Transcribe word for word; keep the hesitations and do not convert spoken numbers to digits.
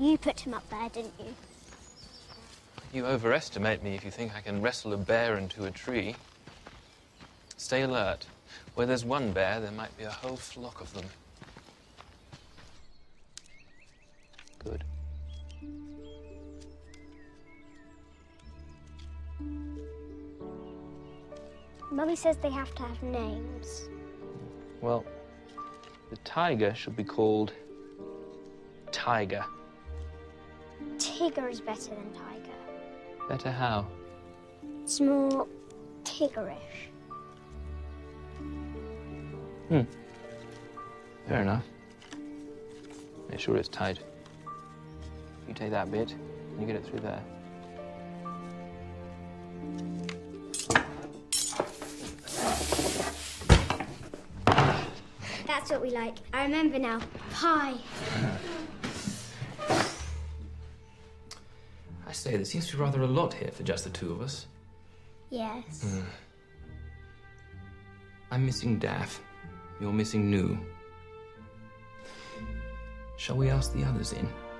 You put him up there, didn't you? You overestimate me if you think I can wrestle a bear into a tree. Stay alert. Where there's one bear, there might be a whole flock of them. Good. Mummy says they have to have names. Well, the tiger should be called Tiger. Tigger is better than tiger. Better how? It's more tiggerish. Hmm. Fair enough. Make sure it's tight. You take that bit, and you get it through there. That's what we like. I remember now. Pie. I say, there seems to be rather a lot here for just the two of us. Yes. Mm. I'm missing Daff. You're missing Noo. Shall we ask the others in?